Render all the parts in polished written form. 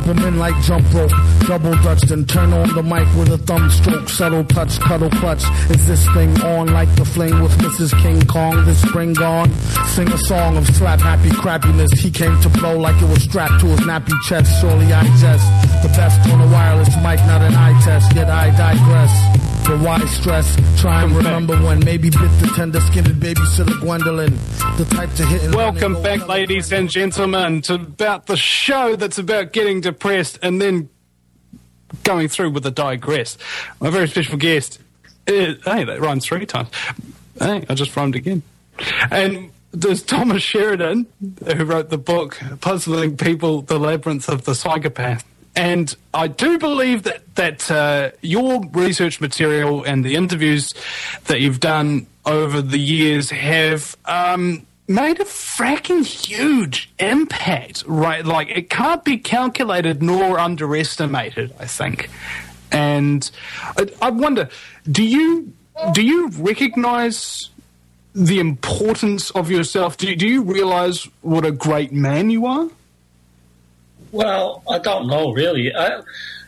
'em in like jump rope, double dutch, then turn on the mic with a thumb stroke, subtle touch, cuddle clutch. Is this thing on like the fling with Mrs. King Kong? This spring gone? Sing a song of slap happy crappiness. He came to blow like it was strapped to his nappy chest. Surely I jest. The best on a wireless mic, not an eye test. Yet I digress. But why stress? Try and remember when maybe bit the tender-skinned babysitter Gwendolyn. The type to hit. Welcome back, ladies and gentlemen, to about the show that's about getting depressed and then going through with a digress. My very special guest is, hey, that rhymes 3 times. Hey, I just rhymed again. And there's Thomas Sheridan, who wrote the book Puzzling People, The Labyrinth of the Psychopath. And I do believe that your research material and the interviews that you've done over the years have made a fracking huge impact, right? Like, it can't be calculated nor underestimated, I think. And I wonder, do you recognize the importance of yourself? Do you realize what a great man you are? Well, I don't know, really. I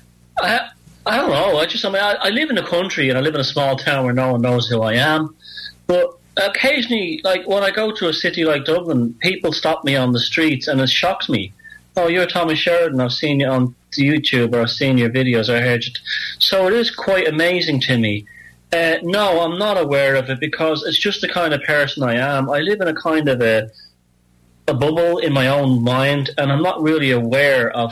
don't know. I live in a country and I live in a small town where no one knows who I am. But occasionally, like when I go to a city like Dublin, people stop me on the streets and it shocks me. Oh, you're Thomas Sheridan. I've seen you on YouTube, or I've seen your videos, I heard you. So it is quite amazing to me. No, I'm not aware of it because it's just the kind of person I am. I live in a kind of a bubble in my own mind, and I'm not really aware of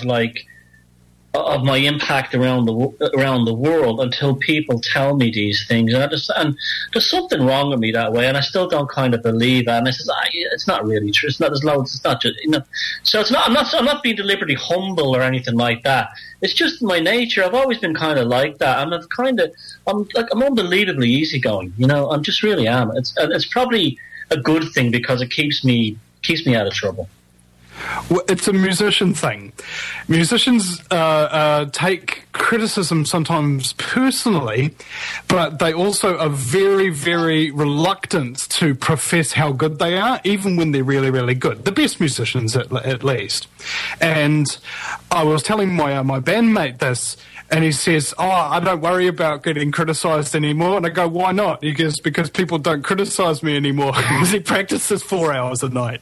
of my impact around the world until people tell me these things. And there's something wrong with me that way, and I still don't kind of believe it. And I says, it's not really true. It's not. There's loads. It's not just. So it's not. I'm not being deliberately humble or anything like that. It's just my nature. I've always been kind of like that. I'm unbelievably easygoing. I'm just really am. It's probably a good thing because it keeps me out of trouble. Well, it's a musician thing. Musicians take criticism sometimes personally, but they also are very, very reluctant to profess how good they are, even when they're really, really good. The best musicians, at least. And I was telling my bandmate this, and he says, I don't worry about getting criticised anymore. And I go, why not? He goes, because people don't criticise me anymore. Because he practices 4 hours a night.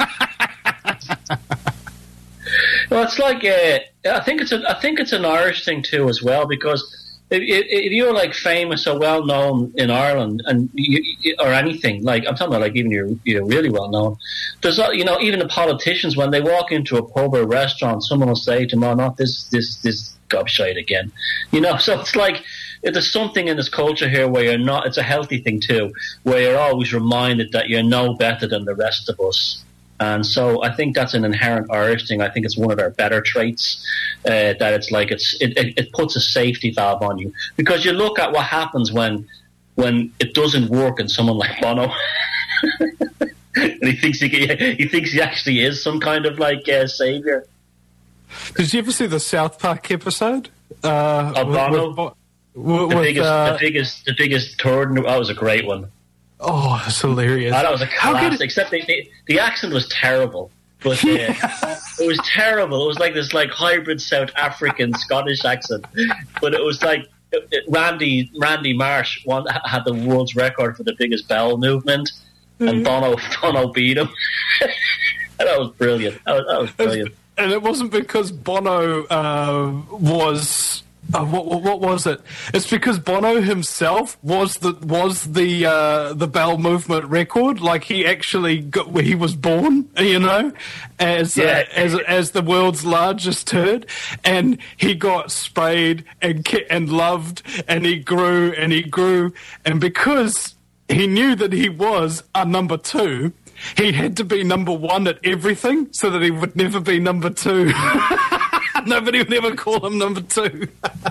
Well, it's like I think it's an Irish thing too as well, because if you're like famous or well known in Ireland and or anything, like I'm talking about, like even you're really well known. There's even the politicians, when they walk into a pub or a restaurant, someone will say to them, "Oh, not this gobshite again," So it's like there's something in this culture here where you're not. It's a healthy thing too, where you're always reminded that you're no better than the rest of us. And so I think that's an inherent Irish thing. I think it's one of our better traits, that it's like it puts a safety valve on you, because you look at what happens when it doesn't work in someone like Bono, and he thinks he actually is some kind of like savior. Did you ever see the South Park episode? Of Bono, the biggest turd. That was a great one. Oh, it's hilarious. That was a classic, except the accent was terrible. But it was terrible. It was like this hybrid South African Scottish accent. But it was like Randy Marsh had the world's record for the biggest bowel movement, and Bono beat him. That was brilliant. That was brilliant. And it wasn't because Bono was... what was it? It's because Bono himself was the bowel movement record. Like, he actually got where he was born, as the world's largest turd, and he got sprayed and loved, and he grew, and because he knew that he was a number 2, he had to be number 1 at everything so that he would never be number 2. Nobody would ever call him number 2.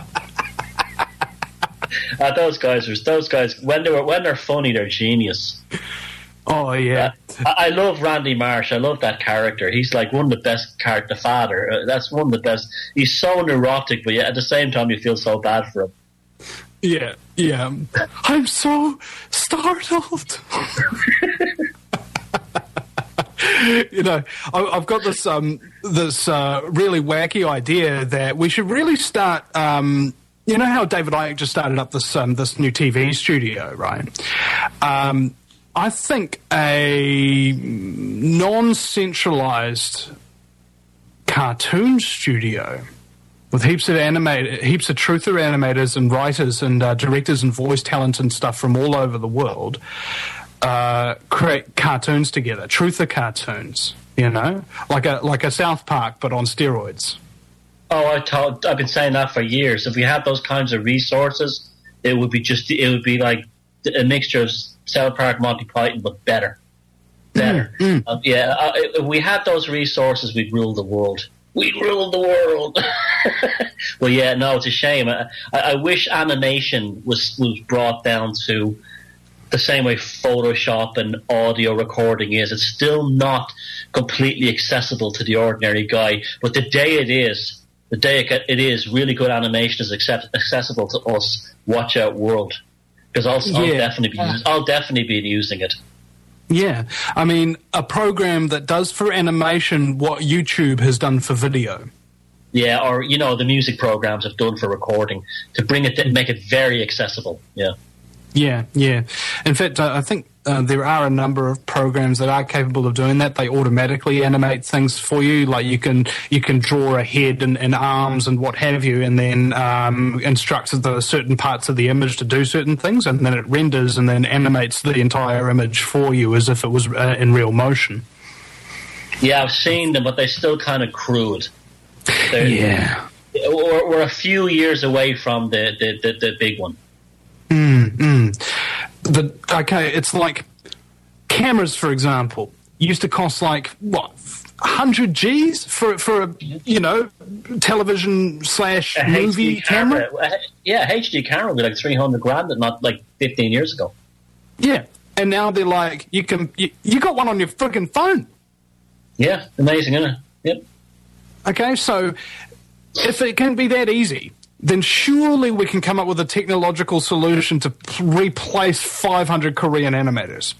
Those guys, when they're funny, they're genius. Oh yeah, I love Randy Marsh. I love that character. He's like one of the best character. Father, that's one of the best. He's so neurotic, but yet at the same time, you feel so bad for him. Yeah. I'm so startled. I've got this really wacky idea that we should really start. You know how David Icke just started up this new TV studio, right? I think a non-centralized cartoon studio with heaps of truther animators and writers and directors and voice talent and stuff from all over the world create cartoons together, truther cartoons, like a South Park but on steroids. Oh, I've been saying that for years. If we had those kinds of resources, it would be like a mixture of South Park, Monty Python, but better. If we had those resources, we'd rule the world. We'd rule the world. Well, yeah, no, it's a shame. I wish animation was brought down to the same way Photoshop and audio recording is. It's still not completely accessible to the ordinary guy, but the day it is, really good animation is accessible to us. Watch out, world, because I'll definitely be using it. Yeah, I mean, a program that does for animation what YouTube has done for video. Yeah, or the music programs have done for recording to make it very accessible. Yeah. Yeah. In fact, I think there are a number of programs that are capable of doing that. They automatically animate things for you. Like you can draw a head and arms and what have you, and then instruct the certain parts of the image to do certain things, and then it renders and then animates the entire image for you as if it was in real motion. Yeah, I've seen them, but they're still kind of crude. Yeah. We're a few years away from the big one. It's like cameras, for example, used to cost like 100 G's for a television / movie camera. Yeah, HD camera would be like 300 grand, not like 15 years ago. Yeah, and now they're like you got one on your freaking phone. Yeah, amazing, isn't it? Yep. Okay, so if it can be that easy, then surely we can come up with a technological solution to replace 500 Korean animators.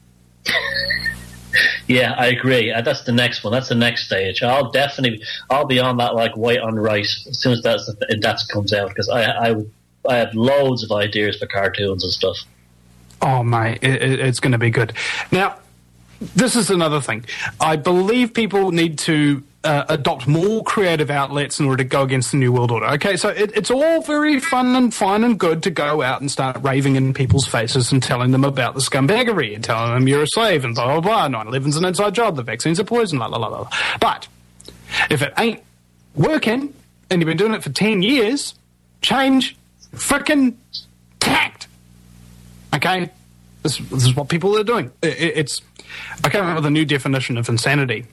Yeah, I agree. That's the next one. That's the next stage. I'll be on that like white on rice as soon as that comes out, because I have loads of ideas for cartoons and stuff. Oh, mate, it's going to be good. Now, this is another thing. I believe people need to adopt more creative outlets in order to go against the New World Order. Okay, so it's all very fun and fine and good to go out and start raving in people's faces and telling them about the scumbaggery and telling them you're a slave and blah, blah, blah, 9/11's an inside job, the vaccines are poison, la, la, la, la. But if it ain't working and you've been doing it for 10 years, change frickin' tact. Okay? This is what people are doing. I came up with a new definition of insanity.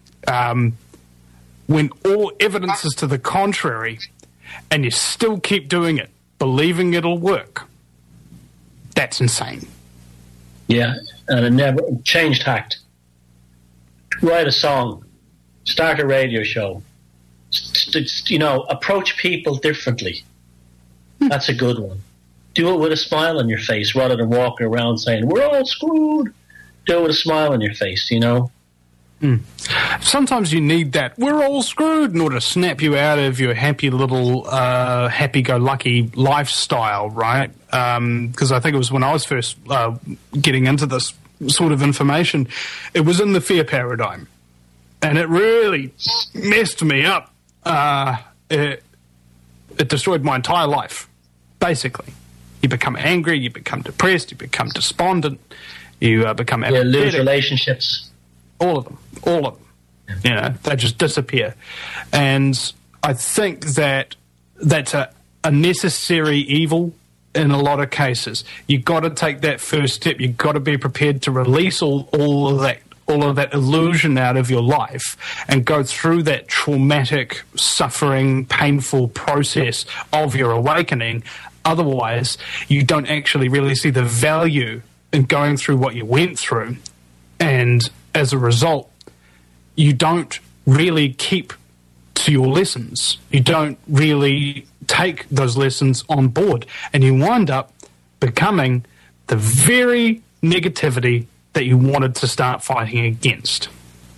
When all evidence is to the contrary and you still keep doing it, believing it'll work, that's insane. Yeah, and it never change tact. Write a song, start a radio show, approach people differently. That's a good one. Do it with a smile on your face rather than walking around saying, we're all screwed. Do it with a smile on your face, Sometimes you need that "we're all screwed" in order to snap you out of your happy little happy-go-lucky lifestyle, right? Because I think it was when I was first getting into this sort of information, it was in the fear paradigm, and it really messed me up. It destroyed my entire life, basically. You become angry, you become depressed, you become despondent, you become apathetic. You lose relationships. All of them. They just disappear. And I think that that's a necessary evil in a lot of cases. You've got to take that first step. You've got to be prepared to release all of that illusion out of your life and go through that traumatic, suffering, painful process of your awakening. Otherwise, you don't actually really see the value in going through what you went through. And as a result, you don't really keep to your lessons. You don't really take those lessons on board. And you wind up becoming the very negativity that you wanted to start fighting against.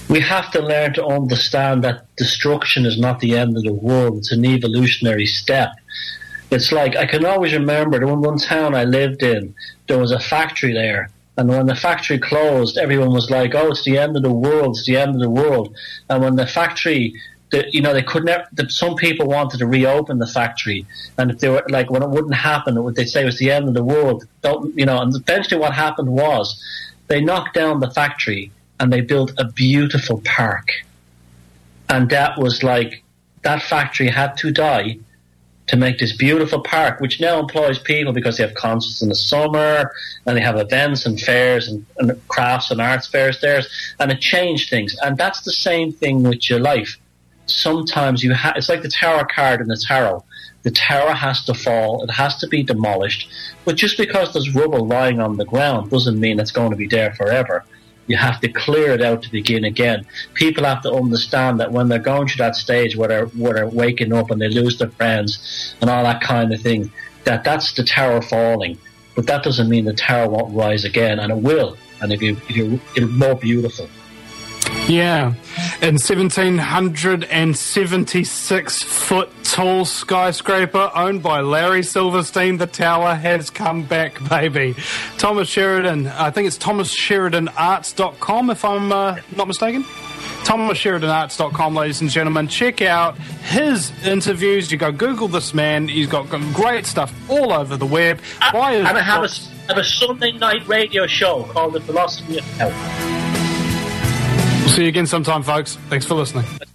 we have to learn to understand that destruction is not the end of the world. It's an evolutionary step. It's like, I can always remember the one town I lived in, there was a factory there. And when the factory closed, everyone was like, oh, it's the end of the world, it's the end of the world. And when the factory, they could never, some people wanted to reopen the factory. And if they were, like, when it wouldn't happen, they'd say it was the end of the world. And eventually what happened was they knocked down the factory and they built a beautiful park. And that was like, that factory had to die to make this beautiful park, which now employs people because they have concerts in the summer and they have events and fairs and crafts and arts fairs there, and it changed things. And that's the same thing with your life. Sometimes it's like the tower card in the tarot. The tower has to fall, it has to be demolished, but just because there's rubble lying on the ground doesn't mean it's going to be there forever. You have to clear it out to begin again. People have to understand that when they're going through that stage where they're waking up and they lose their friends and all that kind of thing, that's the tower falling. But that doesn't mean the tower won't rise again, and it will. And it'll more beautiful. Yeah, in 1,776-foot tall skyscraper owned by Larry Silverstein, the tower has come back, baby. Thomas Sheridan, I think it's thomassheridanarts.com, if I'm not mistaken. thomassheridanarts.com, ladies and gentlemen. Check out his interviews. You go Google this man. He's got great stuff all over the web. And I have a Sunday night radio show called The Philosophy of Health. We'll see you again sometime, folks. Thanks for listening.